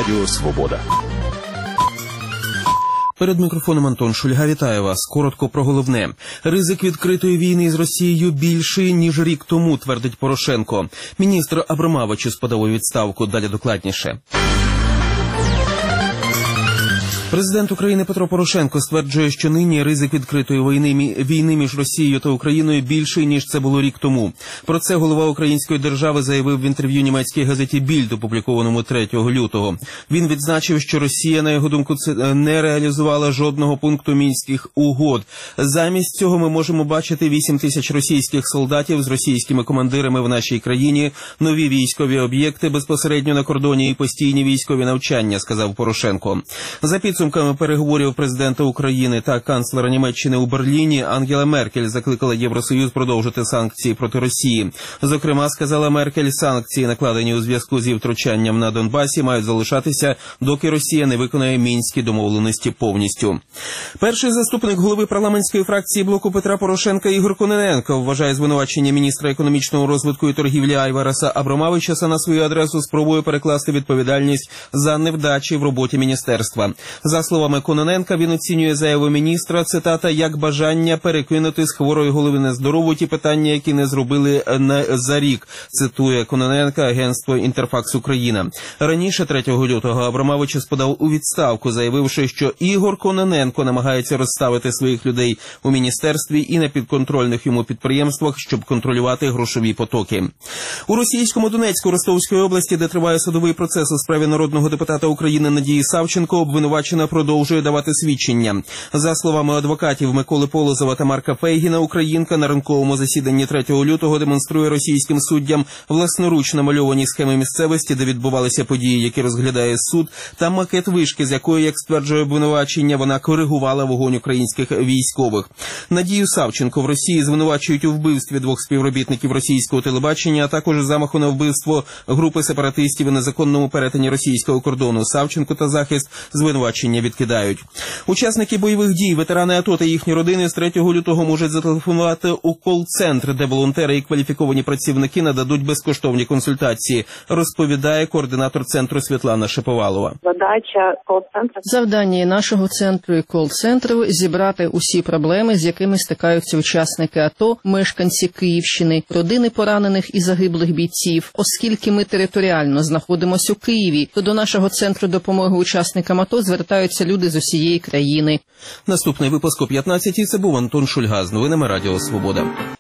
Радіо Свобода. Перед мікрофоном Антон Шульга. Вітаю вас. Коротко про головне. Ризик відкритої війни з Росією більший, ніж рік тому, твердить Порошенко. Міністр Абрамавичус подав у відставку. Далі докладніше. Президент України Петро Порошенко стверджує, що нині ризик відкритої війни між Росією та Україною більший, ніж це було рік тому. Про це голова української держави заявив в інтерв'ю німецькій газеті «Більд», опублікованому 3 лютого. Він відзначив, що Росія, на його думку, не реалізувала жодного пункту Мінських угод. Замість цього ми можемо бачити 8 тисяч російських солдатів з російськими командирами в нашій країні, нові військові об'єкти безпосередньо на кордоні і постійні військові навчання, сказав Порошенко. За підсумками переговорів президента України та канцлера Німеччини у Берліні, Ангела Меркель закликала Євросоюз продовжити санкції проти Росії. Зокрема, сказала Меркель, санкції, накладені у зв'язку зі втручанням на Донбасі, мають залишатися, доки Росія не виконає мінські домовленості повністю. Перший заступник голови парламентської фракції блоку Петра Порошенка Ігор Кононенко вважає звинувачення міністра економічного розвитку і торгівлі Айвараса Абрамавичуса на свою адресу спробою перекласти відповідальність за невдачі в роботі міністерства. За словами Кононенка, він оцінює заяву міністра, цитата, як бажання перекинути з хворої голови на здорову ті питання, які не зробили за рік, цитує Кононенка агентство «Інтерфакс Україна». Раніше 3 лютого Абрамавичус подав у відставку, заявивши, що Ігор Кононенко намагається розставити своїх людей у міністерстві і на підконтрольних йому підприємствах, щоб контролювати грошові потоки. У російському Донецьку Ростовської області, де триває судовий процес у справі народного депутата України Надії Савченко, обвинувачена продовжує давати свідчення. За словами адвокатів Миколи Полозова та Марка Фейгіна, українка на ранковому засіданні 3 лютого демонструє російським суддям власноруч намальовані схеми місцевості, де відбувалися події, які розглядає суд, та макет вишки, з якої, як стверджує обвинувачення, вона коригувала вогонь українських військових. Надію Савченко в Росії звинувачують у вбивстві 2 співробітників російського телебачення, а також замаху на вбивство групи сепаратистів і незаконному перетині російського кордону. Савченко та захист звинувачення відкидають. Учасники бойових дій, ветерани АТО та їхні родини з 3 лютого можуть зателефонувати у кол-центр, де волонтери і кваліфіковані працівники нададуть безкоштовні консультації, розповідає координатор центру Світлана Шиповалова. Завдання нашого центру і кол-центру – зібрати усі проблеми, з якими стикаються учасники АТО, мешканці Київщини, родини поранених і загиблих бійців. Оскільки ми територіально знаходимося у Києві, то до нашого центру допомоги учасникам АТО звертаються люди з усієї країни. Наступний випуск о 15-й. Це був Антон Шульга з новинами Радіо Свобода.